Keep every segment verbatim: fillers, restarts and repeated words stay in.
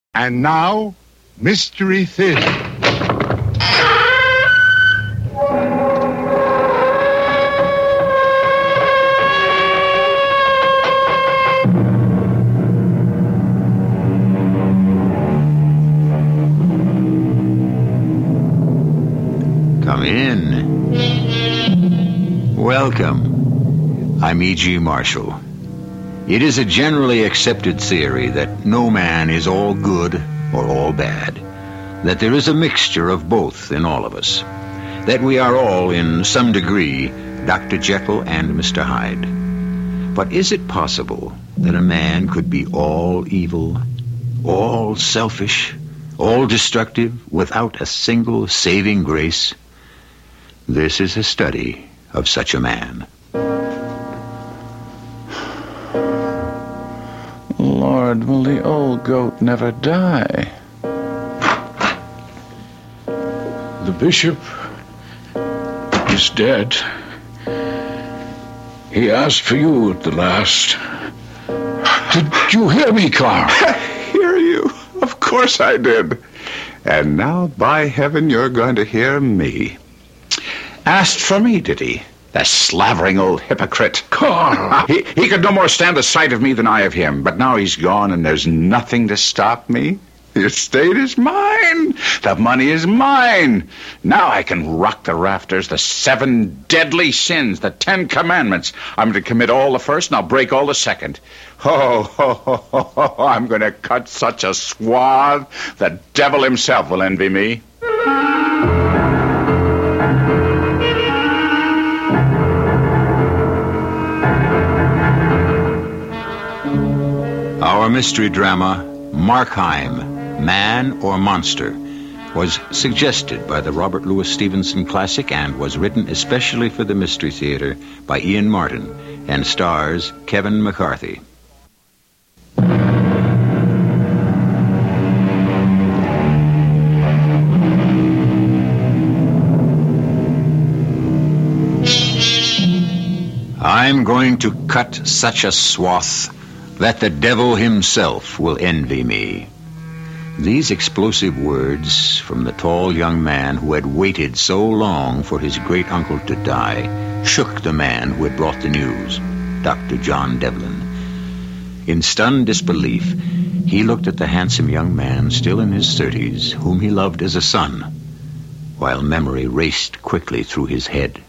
And now, Mystery Theater. Come in. Welcome. I'm E G. Marshall. It is a generally accepted theory that no man is all good or all bad, that there is a mixture of both in all of us, that we are all, in some degree, Doctor Jekyll and Mister Hyde. But is it possible that a man could be all evil, all selfish, all destructive, without a single saving grace? This is a study of such a man. Lord, will the old goat never die? The bishop is dead. He asked for you at the last. Did you hear me, Carl? Hear you? Of course I did. And now, by heaven, you're going to hear me. Asked for me, did he? The slavering old hypocrite. Carl! he, he could no more stand the sight of me than I of him. But now he's gone and there's nothing to stop me. The estate is mine. The money is mine. Now I can rock the rafters, the seven deadly sins, the Ten Commandments. I'm going to commit all the first and I'll break all the second. Oh, ho, ho, ho, ho, I'm going to cut such a swath, the devil himself will envy me. Our mystery drama, Markheim, Man or Monster, was suggested by the Robert Louis Stevenson classic and was written especially for the Mystery Theater by Ian Martin and stars Kevin McCarthy. I'm going to cut such a swath that the devil himself will envy me. These explosive words from the tall young man who had waited so long for his great-uncle to die shook the man who had brought the news, Doctor John Devlin. In stunned disbelief, he looked at the handsome young man still in his thirties, whom he loved as a son, while memory raced quickly through his head.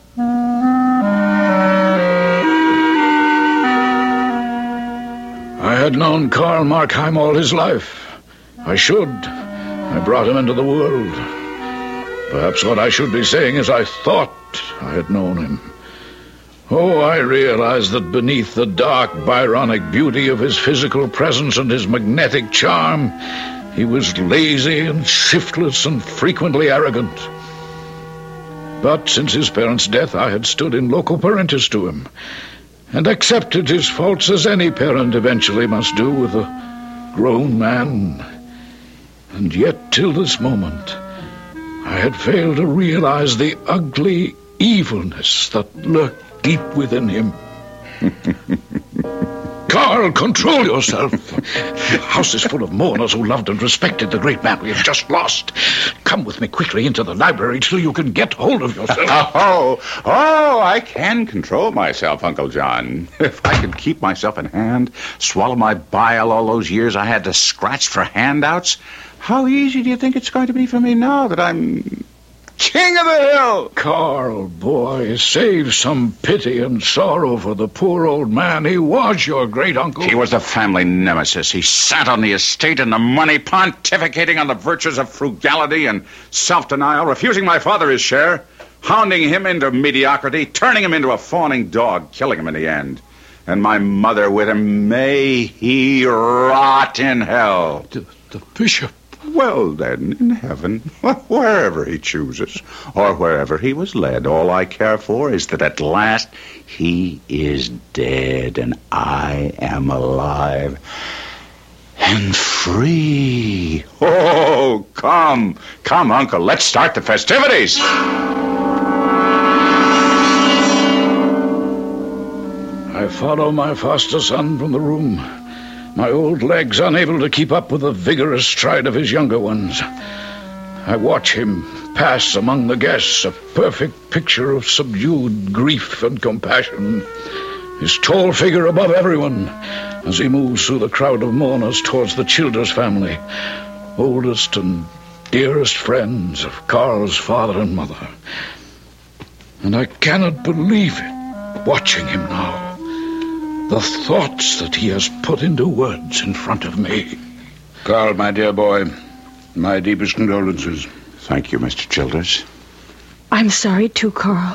I had known Karl Markheim all his life. I should. I brought him into the world. Perhaps what I should be saying is I thought I had known him. Oh, I realized that beneath the dark, Byronic beauty of his physical presence and his magnetic charm, he was lazy and shiftless and frequently arrogant. But since his parents' death, I had stood in loco parentis to him, and accepted his faults as any parent eventually must do with a grown man. And yet, till this moment, I had failed to realize the ugly evilness that lurked deep within him. Carl, control yourself. The house is full of mourners who loved and respected the great man we have just lost. Come with me quickly into the library till you can get hold of yourself. Oh, oh, I can control myself, Uncle John. If I could keep myself in hand, swallow my bile all those years I had to scratch for handouts, how easy do you think it's going to be for me now that I'm king of the hill? Carl, boy, save some pity and sorrow for the poor old man. He was your great-uncle. He was the family nemesis. He sat on the estate and the money, pontificating on the virtues of frugality and self-denial, refusing my father his share, hounding him into mediocrity, turning him into a fawning dog, killing him in the end. And my mother with him. May he rot in hell. The, the bishop. Well, then, in heaven, wherever he chooses, or wherever he was led, all I care for is that at last he is dead and I am alive and free. Oh, come, come, Uncle, let's start the festivities. I follow my foster son from the room. my old legs unable to keep up with the vigorous stride of his younger ones. I watch him pass among the guests, a perfect picture of subdued grief and compassion, his tall figure above everyone as he moves through the crowd of mourners towards the Childers family, oldest and dearest friends of Carl's father and mother. And I cannot believe it, watching him now, the thoughts that he has put into words in front of me. Carl, my dear boy, my deepest condolences. Thank you, Mister Childers. I'm sorry, too, Carl.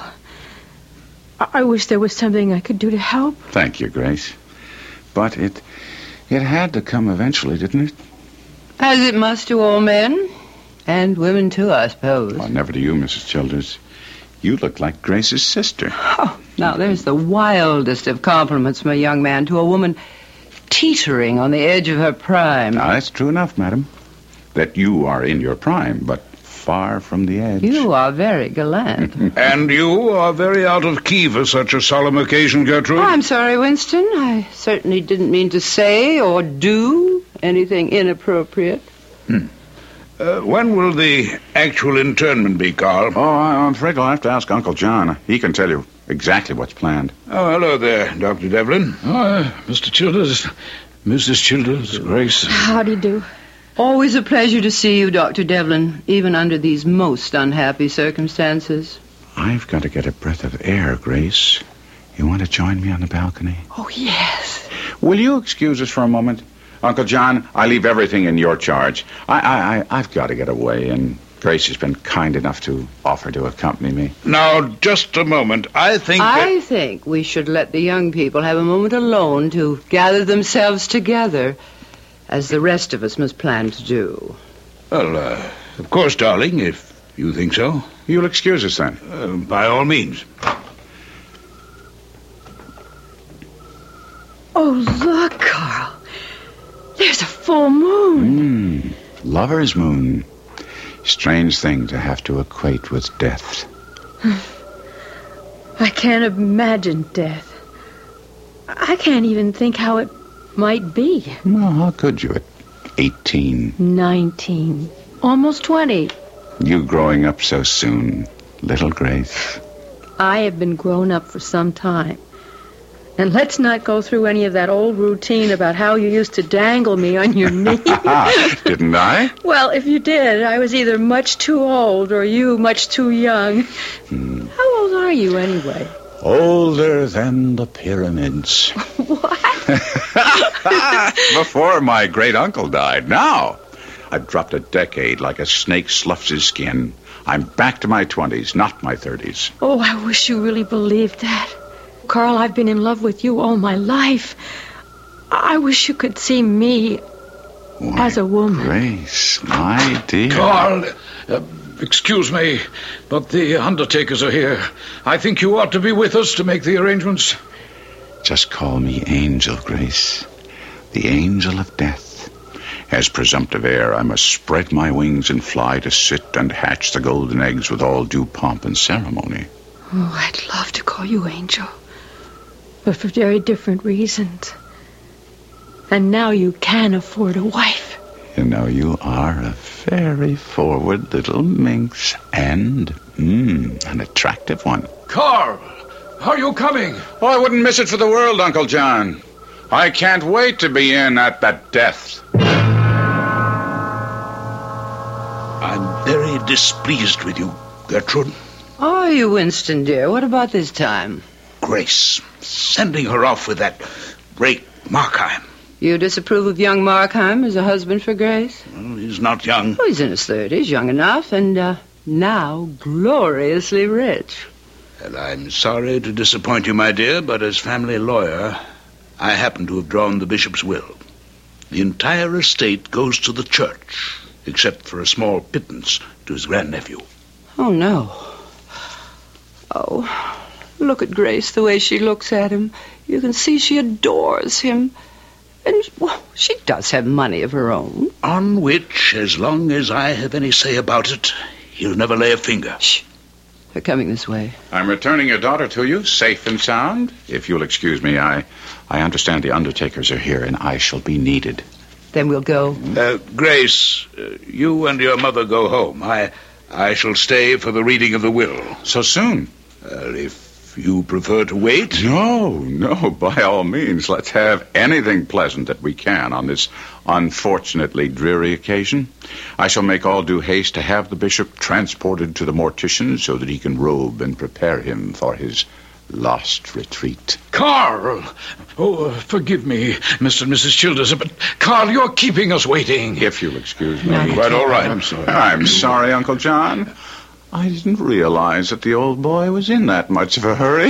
I, I wish there was something I could do to help. Thank you, Grace. But it it had to come eventually, didn't it? As it must to all men. And women, too, I suppose. Well, never to you, Missus Childers. You look like Grace's sister. Oh, now, there's the wildest of compliments from a young man to a woman teetering on the edge of her prime. Now, that's true enough, madam, that you are in your prime, but far from the edge. You are very gallant. And you are very out of key for such a solemn occasion, Gertrude. Oh, I'm sorry, Winston. I certainly didn't mean to say or do anything inappropriate. Hmm. Uh, when will the actual internment be, Carl? Oh, I'm afraid I'll have to ask Uncle John. He can tell you exactly what's planned. Oh, hello there, Doctor Devlin. Oh, uh, Mister Childers, Missus Childers, Grace. How do you do? Always a pleasure to see you, Doctor Devlin, even under these most unhappy circumstances. I've got to get a breath of air, Grace. You want to join me on the balcony? Oh, yes. Will you excuse us for a moment? Uncle John, I leave everything in your charge. I, I, I, I've got to get away, and Grace has been kind enough to offer to accompany me. Now, just a moment. I think I that... think we should let the young people have a moment alone to gather themselves together, as the rest of us must plan to do. Well, uh, of course, darling, if you think so. You'll excuse us, then? Uh, by all means. Oh, look, Carl. There's a full moon. Mm, lover's moon. Strange thing to have to equate with death. I can't imagine death. I can't even think how it might be. Well, how could you at eighteen? Nineteen. Almost twenty. You growing up so soon, little Grace. I have been grown up for some time. And let's not go through any of that old routine about how you used to dangle me on your knee. Didn't I? Well, if you did, I was either much too old or you much too young. Hmm. How old are you, anyway? Older than the pyramids. What? Before my great-uncle died. Now, I've dropped a decade like a snake sloughs his skin. I'm back to my twenties, not my thirties. Oh, I wish you really believed that. Carl, I've been in love with you all my life. I wish you could see me Why, as a woman. Grace, my dear. Carl, uh, excuse me, but the undertakers are here. I think you ought to be with us to make the arrangements. Just call me Angel, Grace. The angel of death. As presumptive heir, I must spread my wings and fly to sit and hatch the golden eggs with all due pomp and ceremony. Oh, I'd love to call you Angel. But for very different reasons. And now you can afford a wife. You know, you are a very forward little minx. And, mmm, an attractive one. Carl, are you coming? Oh, I wouldn't miss it for the world, Uncle John. I can't wait to be in at that death. I'm very displeased with you, Gertrude. Are you, Winston, dear? What about this time? Grace, sending her off with that rake Markheim. You disapprove of young Markheim as a husband for Grace? Well, he's not young. Oh, he's in his thirties, young enough, and uh, now gloriously rich. Well, I'm sorry to disappoint you, my dear, but as family lawyer, I happen to have drawn the bishop's will. The entire estate goes to the church, except for a small pittance to his grandnephew. Oh, no. Oh, look at Grace, the way she looks at him. You can see she adores him. And, well, she does have money of her own. On which, as long as I have any say about it, he'll never lay a finger. Shh. for coming this way. I'm returning your daughter to you, safe and sound. If you'll excuse me, I, I understand the undertakers are here, and I shall be needed. Then we'll go. Uh, Grace, uh, you and your mother go home. I, I shall stay for the reading of the will. So soon? Uh, if you prefer to wait? No, no, by all means. Let's have anything pleasant that we can on this unfortunately dreary occasion. I shall make all due haste to have the bishop transported to the mortician so that he can robe and prepare him for his lost retreat. Carl! Oh, uh, forgive me, Mister and Missus Childers, but Carl, you're keeping us waiting. If you'll excuse me. No, Quite all right. I'm sorry. I'm sorry, Uncle John. I didn't realize that the old boy was in that much of a hurry.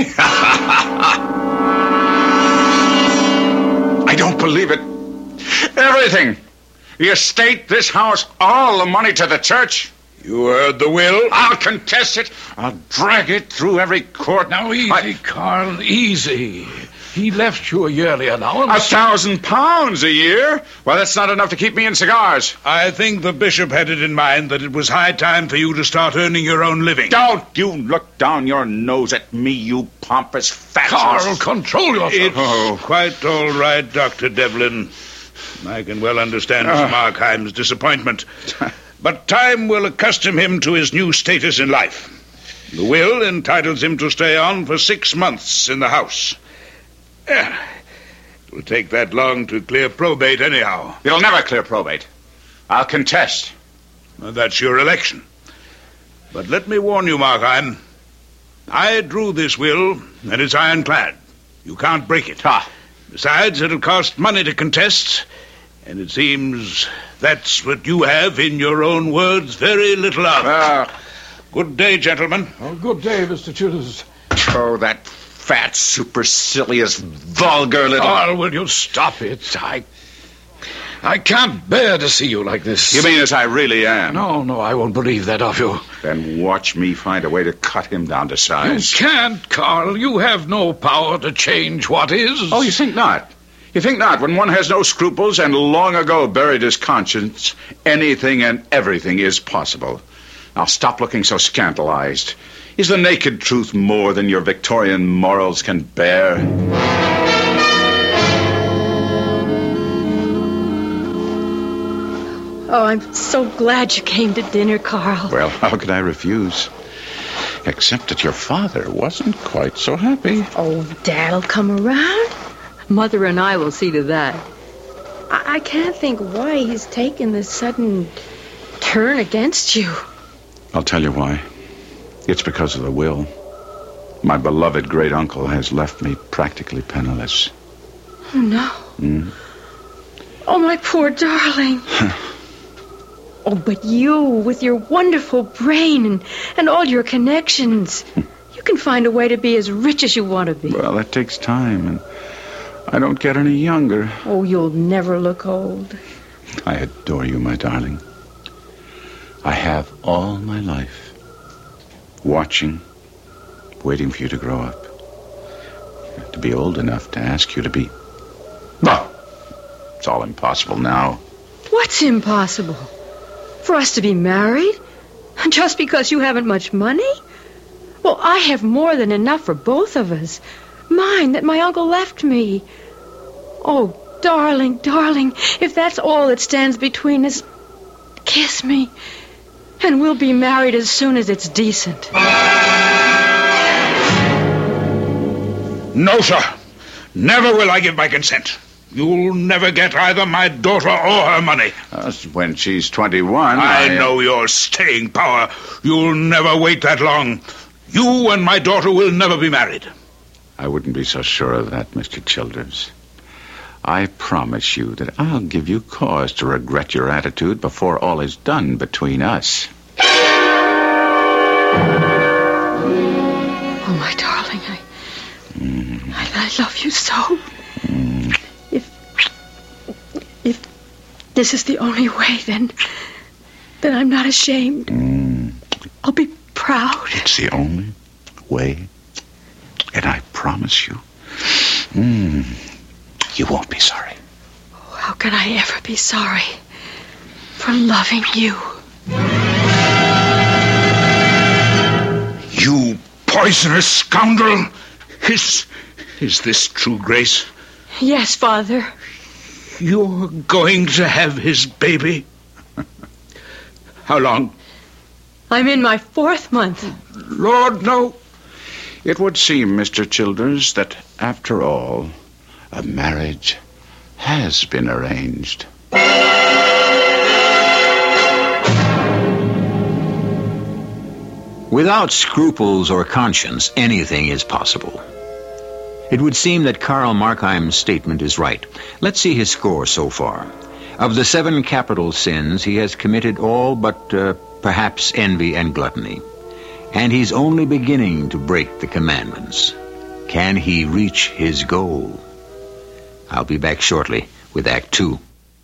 I don't believe it. Everything. The estate, this house, all the money to the church. You heard the will? I'll contest it. I'll drag it through every court. Now, easy, I- Carl, easy. He left you a yearly allowance. A thousand pounds a year? Well, that's not enough to keep me in cigars. I think the bishop had it in mind that it was high time for you to start earning your own living. Don't you look down your nose at me, you pompous fat. Carl, control yourself. It's Oh. quite all right, Doctor Devlin. I can well understand Mister Ah. Markheim's disappointment. But time will accustom him to his new status in life. The will entitles him to stay on for six months in the house. Eh, it will take that long to clear probate anyhow. It'll never clear probate. I'll contest. Well, that's your election. But let me warn you, Markheim. I drew this will, and it's ironclad. You can't break it. Ah. Besides, it'll cost money to contest, and it seems that's what you have, in your own words, very little of. Ah. Good day, gentlemen. Oh, good day, Mister Childers. Oh, that fat, supercilious, vulgar little... Carl, will you stop it? I... I can't bear to see you like this. You mean as I really am? No, no, I won't believe that of you. Then watch me find a way to cut him down to You size. can't, Carl. You have no power to change what is. Oh, you think not? You think not? When one has no scruples and long ago buried his conscience, anything and everything is possible. Now stop looking so scandalized. Is the naked truth more than your Victorian morals can bear? Oh, I'm so glad you came to dinner, Carl. Well, how could I refuse? Except that your father wasn't quite so happy. Oh, Dad'll come around. Mother and I will see to that. I, I can't think why he's taken this sudden turn against you. I'll tell you why. It's because of the will. My beloved great-uncle has left me practically penniless. Oh, no. Mm. Oh, my poor darling. Oh, but you, with your wonderful brain and, and all your connections, you can find a way to be as rich as you want to be. Well, that takes time, and I don't get any younger. Oh, you'll never look old. I adore you, my darling. I have all my life. Watching, waiting for you to grow up. To be old enough to ask you to be... Well, it's all impossible now. What's impossible? For us to be married? Just because you haven't much money? Well, I have more than enough for both of us. Mine that my uncle left me. Oh, darling, darling, if that's all that stands between us, kiss me. And we'll be married as soon as it's decent. No, sir. Never will I give my consent. You'll never get either my daughter or her money. Uh, when she's twenty-one... I I know your staying power. You'll never wait that long. You and my daughter will never be married. I wouldn't be so sure of that, Mister Childers. I promise you that I'll give you cause to regret your attitude before all is done between us. Oh, my darling, I, Mm. I, I love you so. Mm. If, if this is the only way, then, then I'm not ashamed. Mm. I'll be proud. It's the only way, and I promise you, mm, you won't be sorry. Oh, how can I ever be sorry for loving you? You poisonous scoundrel! Is, is this true, Grace? Yes, Father. You're going to have his baby? How long? I'm in my fourth month. Lord, no. It would seem, Mister Childers, that after all, a marriage has been arranged. Without scruples or conscience, anything is possible. It would seem that Karl Markheim's statement is right. Let's see his score so far. Of the seven capital sins, he has committed all but uh, perhaps envy and gluttony. And he's only beginning to break the commandments. Can he reach his goal? I'll be back shortly with Act Two.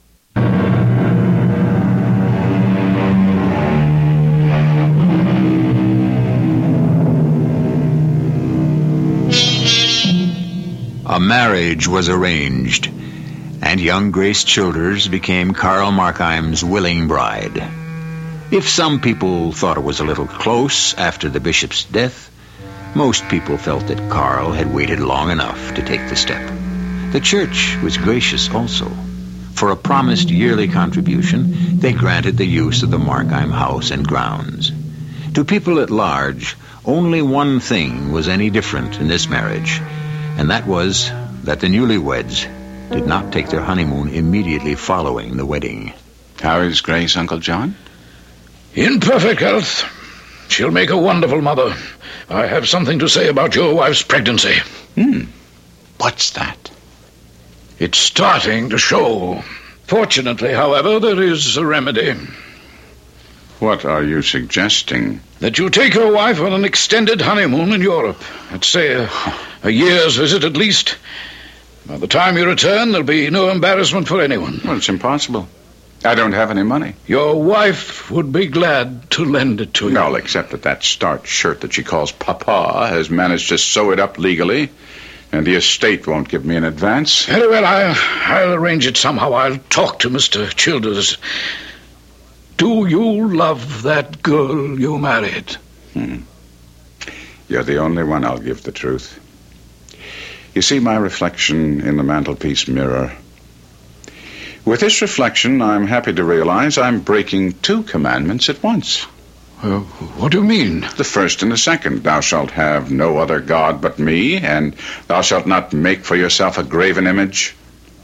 A marriage was arranged, and young Grace Childers became Karl Markheim's willing bride. If some people thought it was a little close after the bishop's death, most people felt that Karl had waited long enough to take the step. The church was gracious also. For a promised yearly contribution, they granted the use of the Markheim house and grounds. To people at large, only one thing was any different in this marriage, and that was that the newlyweds did not take their honeymoon immediately following the wedding. How is Grace, Uncle John? In perfect health. She'll make a wonderful mother. I have something to say about your wife's pregnancy. Hmm. What's that? It's starting to show. Fortunately, however, there is a remedy. What are you suggesting? That you take your wife on an extended honeymoon in Europe. Let's say a, a year's visit at least. By the time you return, there'll be no embarrassment for anyone. Well, it's impossible. I don't have any money. Your wife would be glad to lend it to you. Well, except that that starched shirt that she calls Papa has managed to sew it up legally, and the estate won't give me an advance. Very well, I'll, I'll arrange it somehow. I'll talk to Mister Childers. Do you love that girl you married? Hmm. You're the only one I'll give the truth. You see my reflection in the mantelpiece mirror. With this reflection, I'm happy to realize I'm breaking two commandments at once. Uh, what do you mean? The first and the second. Thou shalt have no other god but me, and thou shalt not make for yourself a graven image.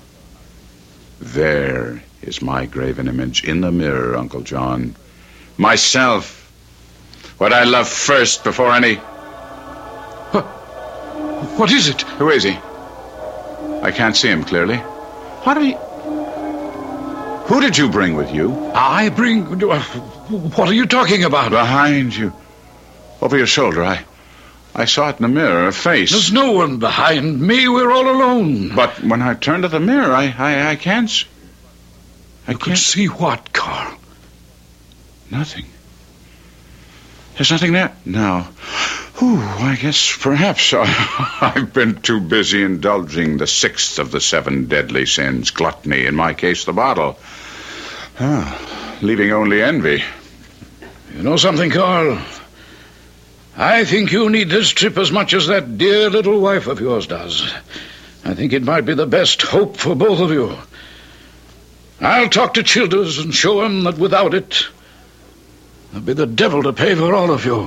There is my graven image in the mirror, Uncle John. Myself. What I love first before any... What, what is it? Who is he? I can't see him clearly. What are you... Who did you bring with you? I bring... What are you talking about? Behind you. Over your shoulder. I I saw it in the mirror, a face. There's no one behind me. We're all alone. But when I turn to the mirror, I, I, I can't... I you can't... can see what, Carl? Nothing. There's nothing there? No. Whew, I guess perhaps I, I've been too busy indulging the sixth of the seven deadly sins, gluttony, in my case the bottle. Ah, leaving only envy. You know something, Carl? I think you need this trip as much as that dear little wife of yours does. I think it might be the best hope for both of you. I'll talk to Childers and show him that without it, there'll be the devil to pay for all of you.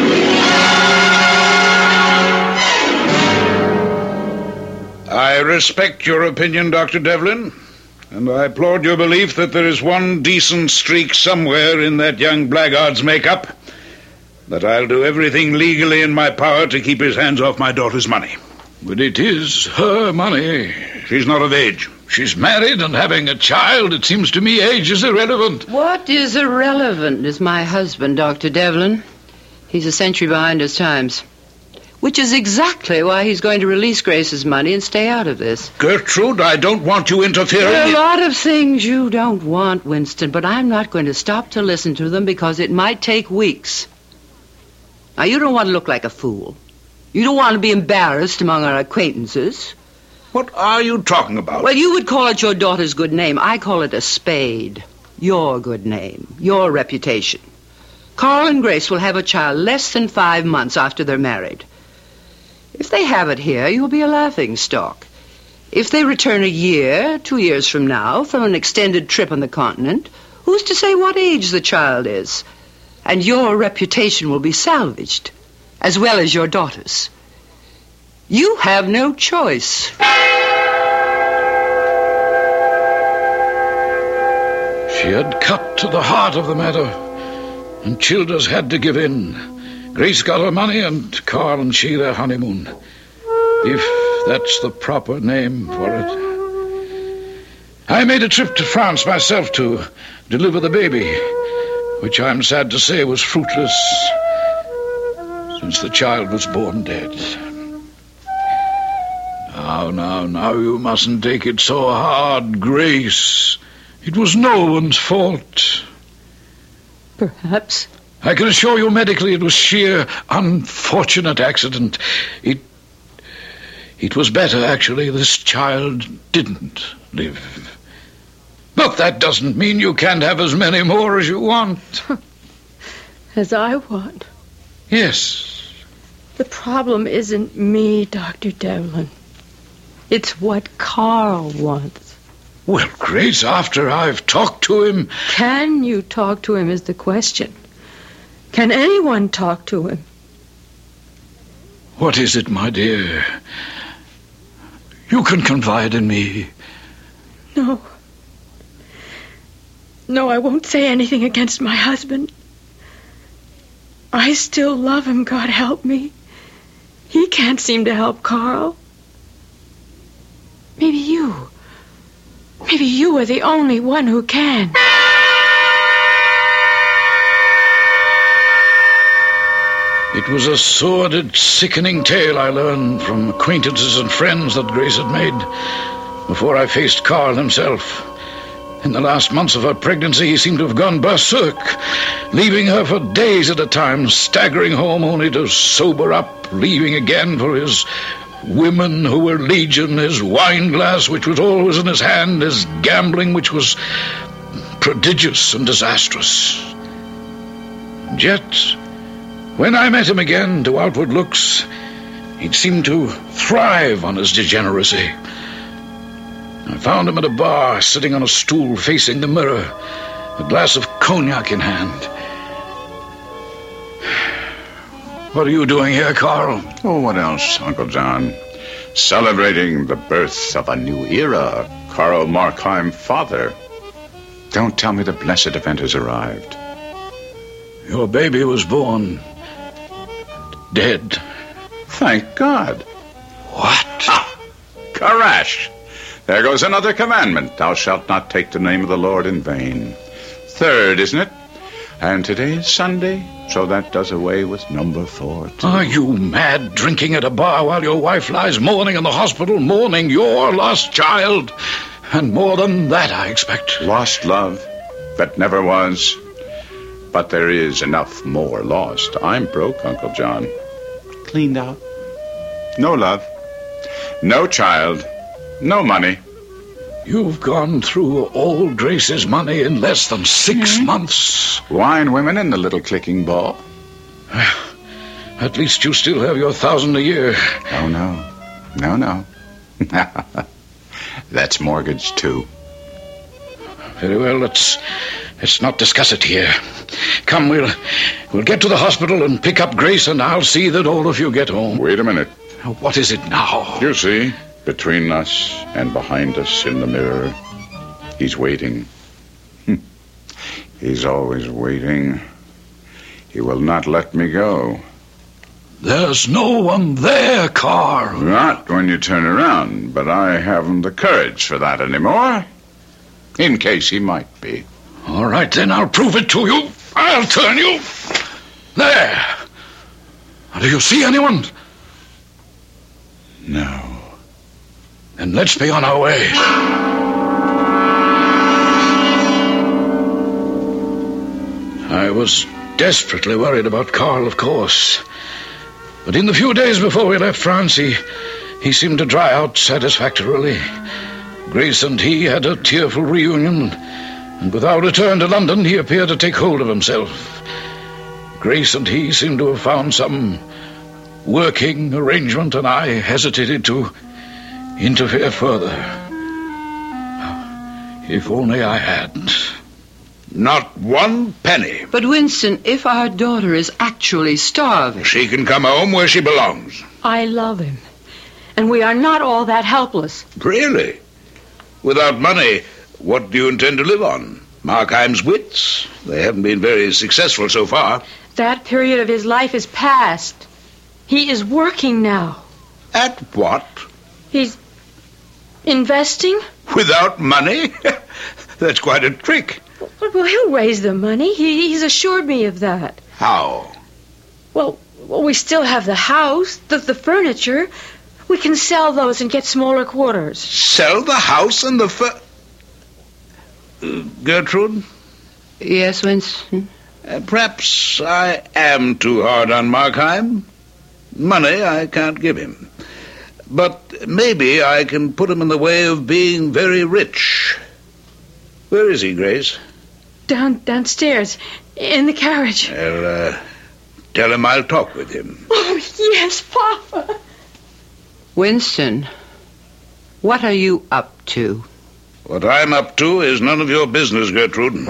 I respect your opinion, Doctor Devlin, and I applaud your belief that there is one decent streak somewhere in that young blackguard's makeup. But I'll do everything legally in my power to keep his hands off my daughter's money. But it is her money. She's not of age. She's married and having a child. It seems to me age is irrelevant. What is irrelevant is my husband, Doctor Devlin. He's a century behind his times. Which is exactly why he's going to release Grace's money and stay out of this. Gertrude, I don't want you interfering. There are a lot of things you don't want, Winston, but I'm not going to stop to listen to them because it might take weeks. Now, you don't want to look like a fool. You don't want to be embarrassed among our acquaintances. What are you talking about? Well, you would call it your daughter's good name. I call it a spade. Your good name. Your reputation. Carl and Grace will have a child less than five months after they're married. If they have it here, you'll be a laughing stock. If they return a year, two years from now, from an extended trip on the continent, who's to say what age the child is? And your reputation will be salvaged, as well as your daughter's. You have no choice. She had cut to the heart of the matter, and Childers had to give in. Grace got her money, and Carl and she their honeymoon, if that's the proper name for it. I made a trip to France myself to deliver the baby, which I'm sad to say was fruitless, since the child was born dead. Now, now, now, you mustn't take it so hard, Grace. It was no one's fault. Perhaps. I can assure you medically it was sheer unfortunate accident. It... It was better, actually, this child didn't live. But that doesn't mean you can't have as many more as you want. As I want. Yes. The problem isn't me, Doctor Devlin. It's what Carl wants. Well, Grace, after I've talked to him... Can you talk to him is the question. Can anyone talk to him? What is it, my dear? You can confide in me. No. No, I won't say anything against my husband. I still love him, God help me. He can't seem to help Carl. Maybe you. Maybe you are the only one who can. It was a sordid, sickening tale I learned from acquaintances and friends that Grace had made before I faced Carl himself. In the last months of her pregnancy, he seemed to have gone berserk, leaving her for days at a time, staggering home only to sober up, leaving again for his women who were legion, his wine glass, which was always in his hand, his gambling, which was prodigious and disastrous. And yet, when I met him again, to outward looks, he'd seemed to thrive on his degeneracy. I found him at a bar, sitting on a stool facing the mirror, a glass of cognac in hand. What are you doing here, Carl? Oh, what else, Uncle John? Celebrating the birth of a new era, Carl Markheim, father. Don't tell me the blessed event has arrived. Your baby was born dead. Thank God. What? Ah, Karash! There goes another commandment. Thou shalt not take the name of the Lord in vain. Third, isn't it? And today is Sunday, so that does away with number four, too. Are you mad, drinking at a bar while your wife lies mourning in the hospital, mourning your lost child? And more than that, I expect. Lost love that never was. But there is enough more lost. I'm broke, Uncle John. Cleaned out. No love. No child. No money. You've gone through all Grace's money in less than six mm-hmm. months. Wine, women, and the little clicking ball. At least you still have your thousand a year. Oh, no. No, no. That's mortgaged, too. Very well, let's, let's not discuss it here. Come, we'll, we'll get to the hospital and pick up Grace, and I'll see that all of you get home. Wait a minute. What is it now? You see, between us and behind us in the mirror, he's waiting. He's always waiting. He will not let me go. There's no one there, Carl. Not when you turn around, but I haven't the courage for that anymore. In case he might be. All right, then I'll prove it to you. I'll turn you. There. Do you see anyone? No. Then let's be on our way. I was desperately worried about Carl, of course. But in the few days before we left France, he, he seemed to dry out satisfactorily. Grace and he had a tearful reunion, and with our return to London, he appeared to take hold of himself. Grace and he seemed to have found some working arrangement, and I hesitated to interfere further. If only I had. Not one penny. But, Winston, if our daughter is actually starving... She can come home where she belongs. I love him. And we are not all that helpless. Really? Without money, what do you intend to live on? Markheim's wits? They haven't been very successful so far. That period of his life is past. He is working now. At what? He's investing. Without money? That's quite a trick. Well, he'll raise the money. He, he's assured me of that. How? Well, well, we still have the house, the, the furniture. We can sell those and get smaller quarters. Sell the house and the fur... Uh, Gertrude? Yes, Winston? Uh, perhaps I am too hard on Markheim. Money I can't give him. But maybe I can put him in the way of being very rich. Where is he, Grace? Down downstairs, in the carriage. Well, uh, tell him I'll talk with him. Oh, yes, Papa. Winston, what are you up to? What I'm up to is none of your business, Gertrude.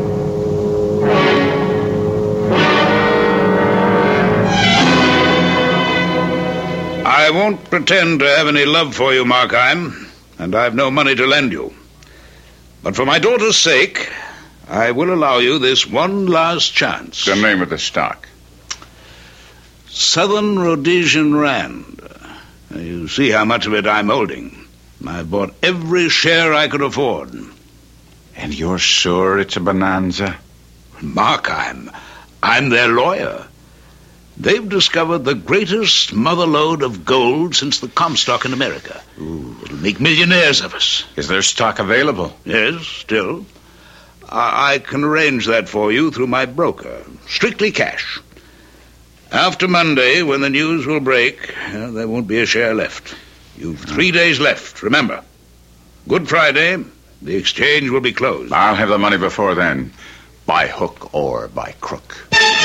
I won't pretend to have any love for you, Markheim, and I've no money to lend you. But for my daughter's sake, I will allow you this one last chance. The name of the stock? Southern Rhodesian Rand. You see how much of it I'm holding. I've bought every share I could afford. And you're sure it's a bonanza? Markheim, I'm their lawyer. They've discovered the greatest motherlode of gold since the Comstock in America. Ooh. It'll make millionaires of us. Is there stock available? Yes, still. I, I can arrange that for you through my broker. Strictly cash. After Monday, when the news will break, uh, there won't be a share left. You've three days left, remember. Good Friday, the exchange will be closed. I'll have the money before then, by hook or by crook.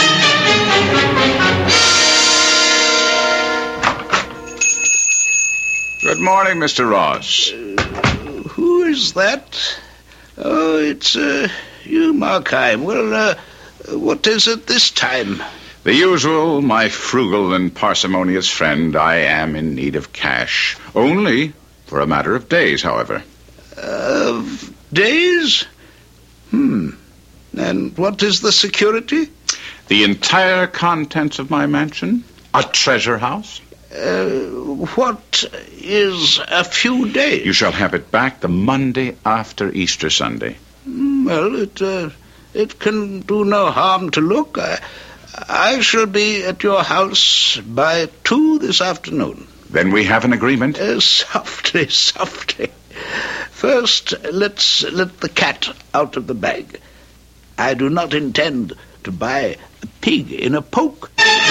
Good morning, Mister Ross. Uh, who is that? Oh, it's uh, you, Markheim. Well, uh, what is it this time? The usual, my frugal and parsimonious friend. I am in need of cash. Only for a matter of days, however. Of uh, days? Hmm. And what is the security? The entire contents of my mansion. A treasure house. Uh, what is a few days? You shall have it back the Monday after Easter Sunday. Well, it, uh, it can do no harm to look. I... I shall be at your house by two this afternoon. Then we have an agreement? Uh, softly, softly. First, let's let the cat out of the bag. I do not intend to buy a pig in a poke.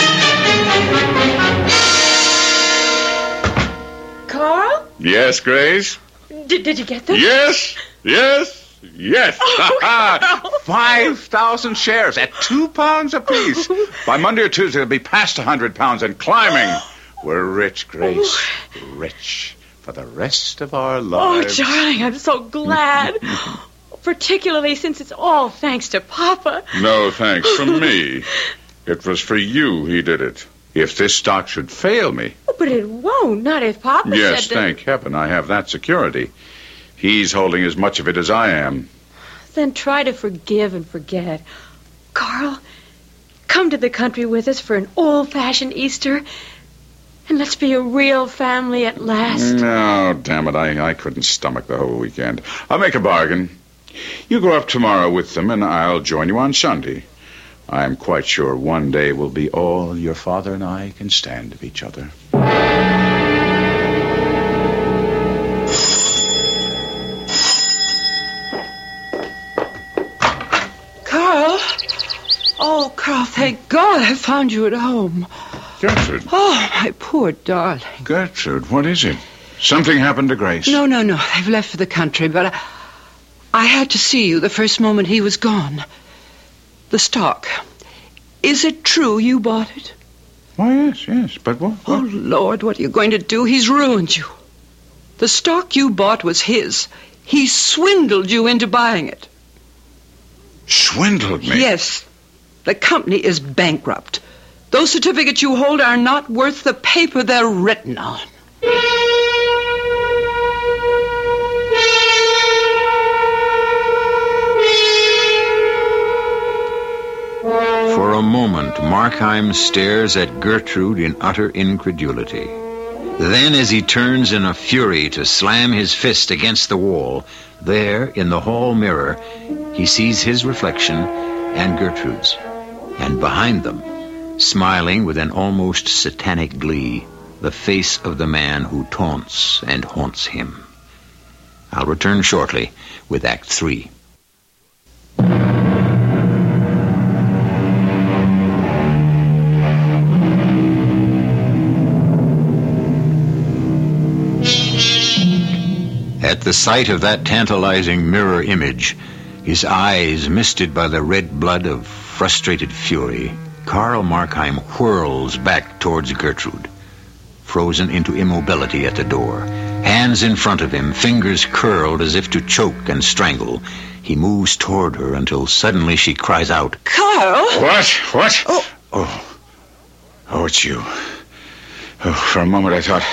Carl? Yes, Grace? Did, did you get them? Yes, yes. Yes. Oh, Five thousand shares at two pounds apiece. By Monday or Tuesday, it'll be past a hundred pounds and climbing. We're rich, Grace. Rich for the rest of our lives. Oh, darling, I'm so glad. Particularly since it's all thanks to Papa. No thanks from me. It was for you he did it. If this stock should fail me. Oh, but it won't. Not if Papa yes, said that... thank heaven I have that security. He's holding as much of it as I am. Then try to forgive and forget. Carl, come to the country with us for an old-fashioned Easter, and let's be a real family at last. No, damn it, I, I couldn't stomach the whole weekend. I'll make a bargain. You go up tomorrow with them, and I'll join you on Sunday. I'm quite sure one day will be all your father and I can stand of each other. Oh, Carl, thank God I found you at home. Gertrude. Oh, my poor darling. Gertrude, what is it? Something happened to Grace? No, no, no. They've left for the country, but I, I had to see you the first moment he was gone. The stock. Is it true you bought it? Why, yes, yes, but what? what? Oh, Lord, what are you going to do? He's ruined you. The stock you bought was his. He swindled you into buying it. Swindled me? Yes. The company is bankrupt. Those certificates you hold are not worth the paper they're written on. For a moment, Markheim stares at Gertrude in utter incredulity. Then, as he turns in a fury to slam his fist against the wall, there, in the hall mirror, he sees his reflection and Gertrude's. And behind them, smiling with an almost satanic glee, the face of the man who taunts and haunts him. I'll return shortly with Act Three. At the sight of that tantalizing mirror image, his eyes misted by the red blood of frustrated fury, Karl Markheim whirls back towards Gertrude, frozen into immobility at the door. Hands in front of him, fingers curled as if to choke and strangle. He moves toward her until suddenly she cries out, Karl! What? What? Oh. Oh, oh it's you. Oh, for a moment I thought...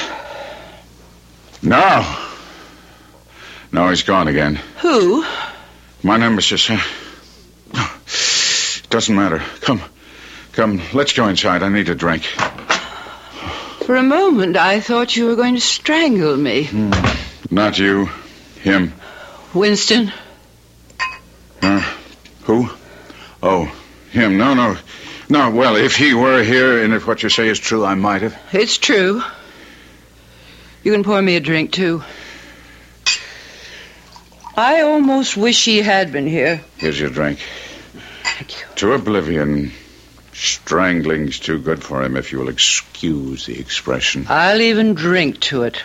No! No, he's gone again. Who? My nemesis. Uh, doesn't matter. Come. Come, let's go inside. I need a drink. For a moment, I thought you were going to strangle me. Mm, not you. Him. Winston? Uh, who? Oh, him. No, no. No, well, if he were here and if what you say is true, I might have. It's true. You can pour me a drink, too. I almost wish he had been here. Here's your drink. Thank you. To oblivion. Strangling's too good for him, if you will excuse the expression. I'll even drink to it.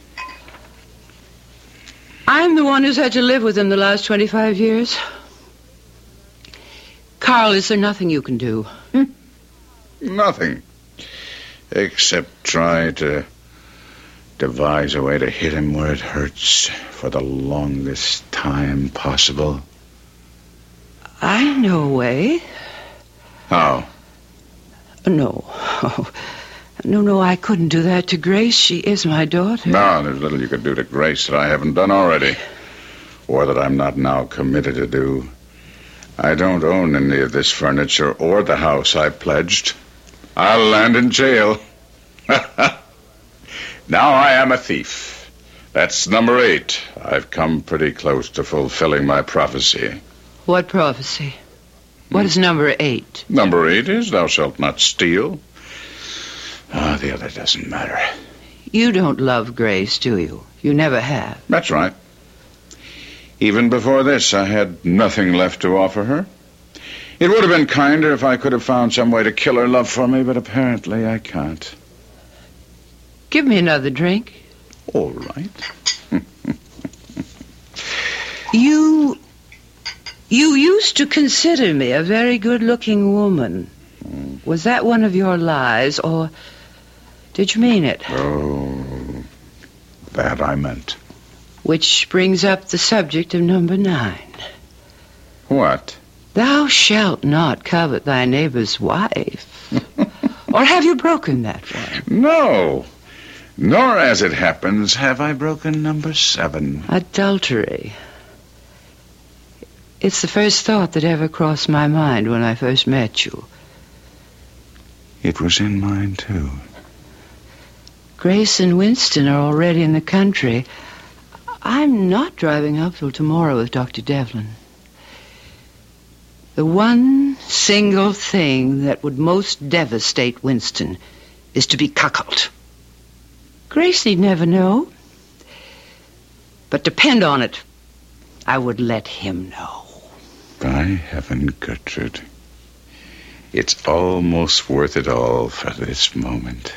I'm the one who's had to live with him the last twenty-five years. Karl, is there nothing you can do? Hmm? Nothing. Except try to devise a way to hit him where it hurts for the longest time possible. I know a way. How? No. Oh, no, no, I couldn't do that to Grace. She is my daughter. No, there's little you could do to Grace that I haven't done already. Or that I'm not now committed to do. I don't own any of this furniture or the house I pledged. I'll land in jail. Now I am a thief. That's number eight. I've come pretty close to fulfilling my prophecy. What prophecy? What is number eight? Number eight is thou shalt not steal. Ah, the other doesn't matter. You don't love Grace, do you? You never have. That's right. Even before this, I had nothing left to offer her. It would have been kinder if I could have found some way to kill her love for me, but apparently I can't. Give me another drink. All right. You... You used to consider me a very good-looking woman. Mm. Was that one of your lies, or did you mean it? Oh, that I meant. Which brings up the subject of number nine. What? Thou shalt not covet thy neighbor's wife. Or have you broken that one? No. Nor, as it happens, have I broken number seven. Adultery. It's the first thought that ever crossed my mind when I first met you. It was in mine, too. Grace and Winston are already in the country. I'm not driving up till tomorrow with Doctor Devlin. The one single thing that would most devastate Winston is to be cuckolded. Grace need never know. But depend on it, I would let him know. By heaven, Gertrude, it's almost worth it all for this moment.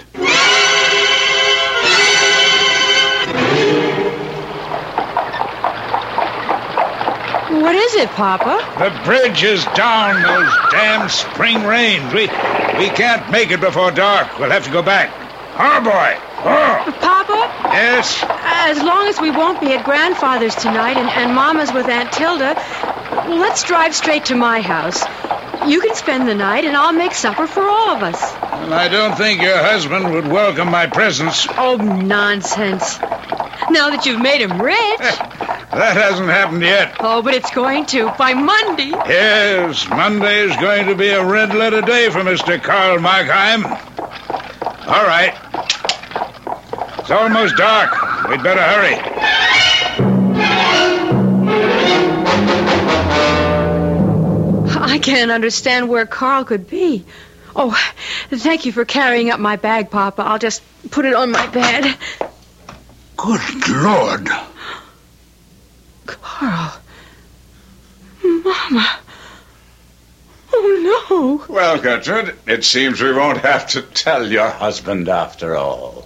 What is it, Papa? The bridge is down, those damn spring rains. We we can't make it before dark. We'll have to go back. Oh, boy. Oh. Papa? Yes? As long as we won't be at Grandfather's tonight and, and Mama's with Aunt Tilda, let's drive straight to my house. You can spend the night, and I'll make supper for all of us. Well, I don't think your husband would welcome my presence. Oh, nonsense. Now that you've made him rich. That hasn't happened yet. Oh, but it's going to by Monday. Yes, Monday is going to be a red letter day for Mister Karl Markheim. All right. It's almost dark. We'd better hurry. I can't understand where Carl could be. Oh, thank you for carrying up my bag, Papa. I'll just put it on my bed. Good Lord. Carl. Mama. Oh, no. Well, Gertrude, it seems we won't have to tell your husband after all.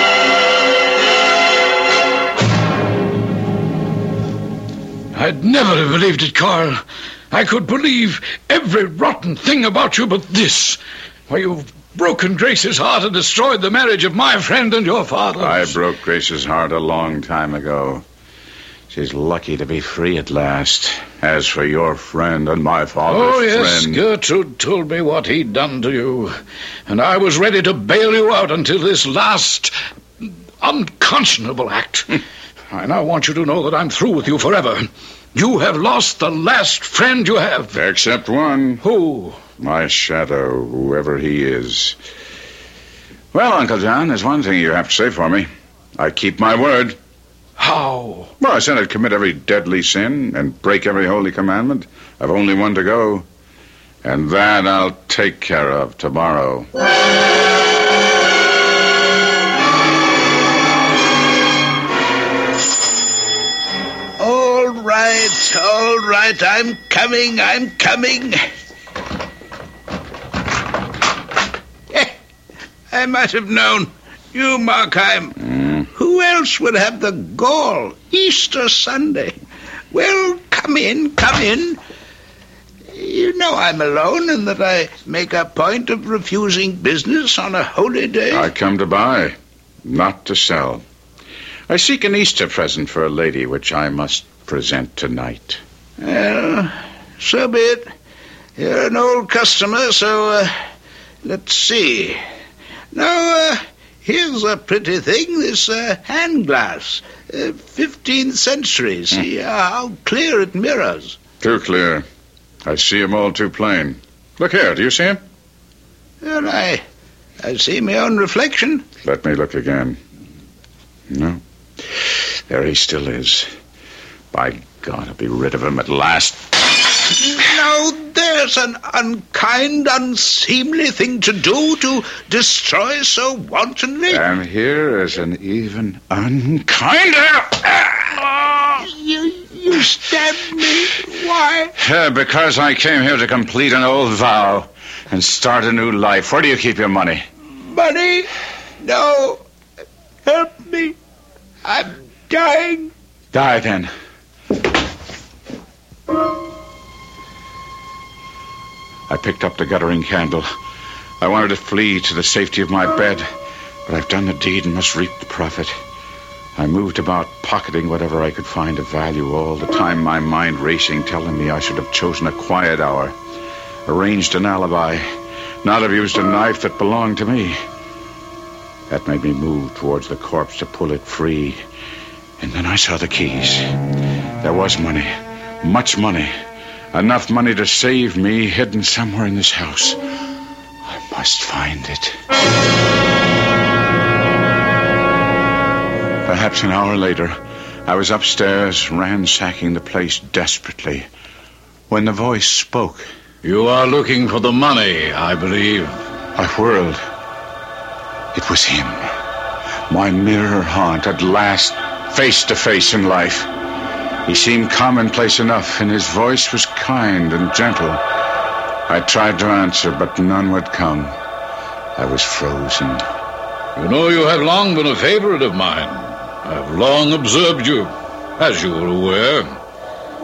I'd never have believed it, Carl. I could believe every rotten thing about you but this. Why, you've broken Grace's heart and destroyed the marriage of my friend and your father. I broke Grace's heart a long time ago. She's lucky to be free at last. As for your friend and my father's oh, yes, friend... Gertrude told me what he'd done to you. And I was ready to bail you out until this last unconscionable act. I now want you to know that I'm through with you forever. You have lost the last friend you have. Except one. Who? My shadow, whoever he is. Well, Uncle John, there's one thing you have to say for me. I keep my word. How? Well, I said I'd commit every deadly sin and break every holy commandment. I've only one to go. And that I'll take care of tomorrow. All right, all right. I'm coming, I'm coming. Eh, I might have known. You, Markheim. Mm. Who else would have the gall? Easter Sunday. Well, come in, come in. You know I'm alone and that I make a point of refusing business on a holy day. I come to buy, not to sell. I seek an Easter present for a lady which I must present tonight. Well, so be it. You're an old customer, so uh, let's see. Now, uh, here's a pretty thing, this uh, hand glass. Uh, fifteenth century. See mm. how clear it mirrors. Too clear. I see him all too plain. Look here, do you see him? Well, I, I see my own reflection. Let me look again. No. There he still is. By God, I'll be rid of him at last. Now, there's an unkind, unseemly thing to do, to destroy so wantonly. And here is an even unkinder... You, you stabbed me. Why? Uh, because I came here to complete an old vow and start a new life. Where do you keep your money? Money? No. Help me. I'm dying. Die, then. I picked up the guttering candle. I wanted to flee to the safety of my bed, but I've done the deed and must reap the profit. I moved about, pocketing whatever I could find of value, all the time my mind racing, telling me I should have chosen a quiet hour, arranged an alibi, not have used a knife that belonged to me. That made me move towards the corpse to pull it free. And then I saw the keys. There was money, much money, enough money to save me, hidden somewhere in this house. I must find it. Perhaps an hour later, I was upstairs, ransacking the place desperately, when the voice spoke. You are looking for the money, I believe. I whirled. It was him. My mirror haunt, at last, face to face in life. He seemed commonplace enough, and his voice was kind and gentle. I tried to answer, but none would come. I was frozen. You know, you have long been a favorite of mine. I've long observed you, as you are aware.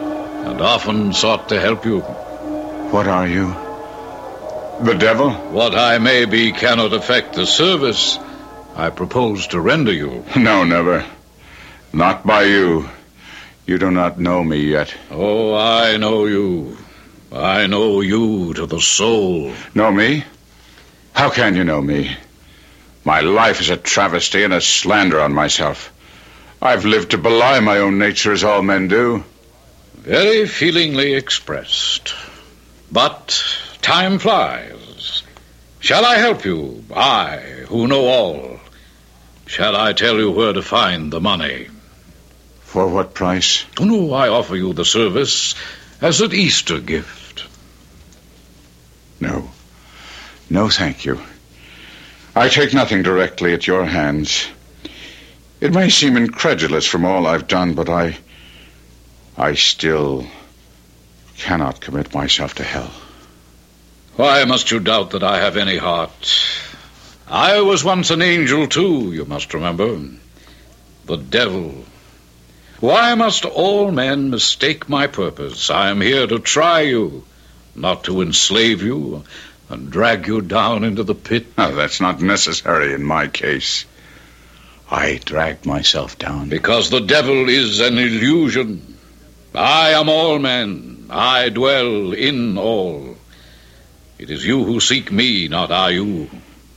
and often sought to help you. What are you? The devil? What I may be cannot affect the service I propose to render you. No, never. Not by you. You do not know me yet. Oh, I know you. I know you to the soul. Know me? How can you know me? My life is a travesty and a slander on myself. I've lived to belie my own nature as all men do. Very feelingly expressed. But time flies. Shall I help you? I, who know all. Shall I tell you where to find the money? For what price? Oh, no, I offer you the service as an Easter gift. No. No, thank you. I take nothing directly at your hands. It may seem incredulous from all I've done, but I... I still cannot commit myself to hell. Why must you doubt that I have any heart? I was once an angel, too, you must remember. The devil. Why must all men mistake my purpose? I am here to try you, not to enslave you and drag you down into the pit. Oh, that's not necessary in my case. I dragged myself down. Because the devil is an illusion. I am all men. I dwell in all. It is you who seek me, not I you.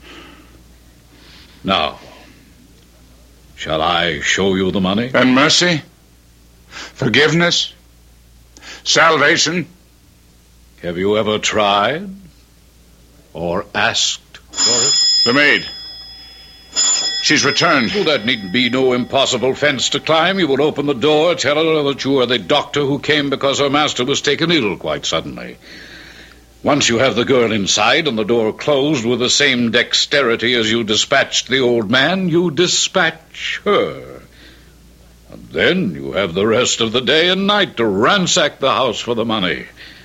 Now, shall I show you the money? And mercy? Forgiveness? Salvation? Have you ever tried? Or asked for it? The maid. She's returned. Well, that needn't be no impossible fence to climb. You will open the door, tell her that you are the doctor who came because her master was taken ill quite suddenly. Once you have the girl inside and the door closed with the same dexterity as you dispatched the old man, you dispatch her. And then you have the rest of the day and night to ransack the house for the money.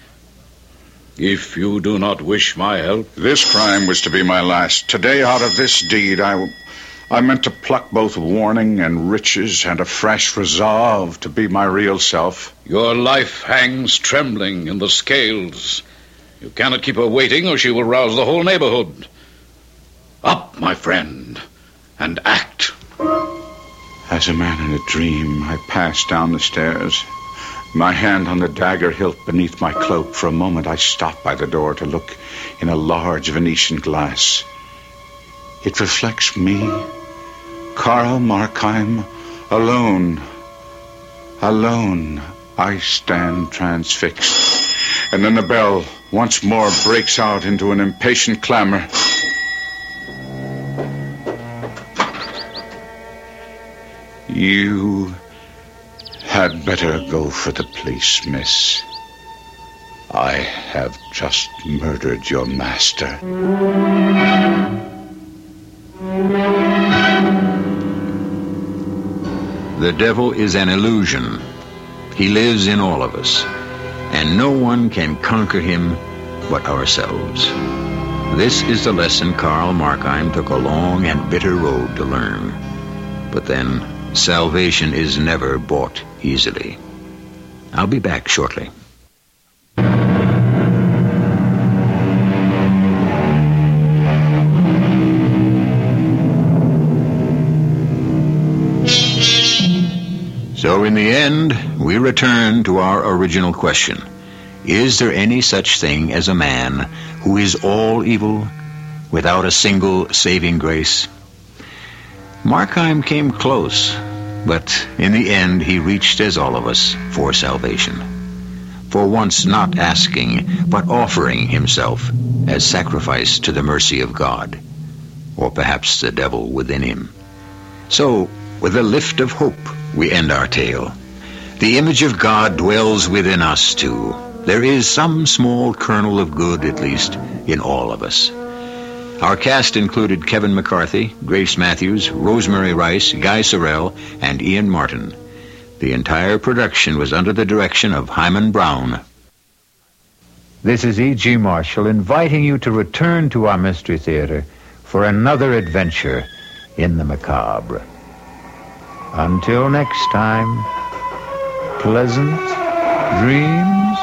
If you do not wish my help... This crime was to be my last. Today, out of this deed, I, I meant to pluck both warning and riches and a fresh resolve to be my real self. Your life hangs trembling in the scales. You cannot keep her waiting, or she will rouse the whole neighborhood. Up, my friend, and act. As a man in a dream, I passed down the stairs, my hand on the dagger hilt beneath my cloak. For a moment, I stopped by the door to look in a large Venetian glass. It reflects me, Karl Markheim, alone. Alone, I stand transfixed. And then the bell once more breaks out into an impatient clamor. You had better go for the police, miss. I have just murdered your master. The devil is an illusion. He lives in all of us, and no one can conquer him but ourselves. This is the lesson Karl Markheim took a long and bitter road to learn. But then, salvation is never bought easily. I'll be back shortly. So in the end, we return to our original question. Is there any such thing as a man who is all evil without a single saving grace? Markheim came close, but in the end he reached, as all of us, for salvation. For once not asking, but offering himself as sacrifice to the mercy of God, or perhaps the devil within him. So, with a lift of hope, we end our tale. The image of God dwells within us, too. There is some small kernel of good, at least, in all of us. Our cast included Kevin McCarthy, Grace Matthews, Rosemary Rice, Guy Sorrell, and Ian Martin. The entire production was under the direction of Hyman Brown. This is E G. Marshall inviting you to return to our Mystery Theater for another adventure in the macabre. Until next time, pleasant dreams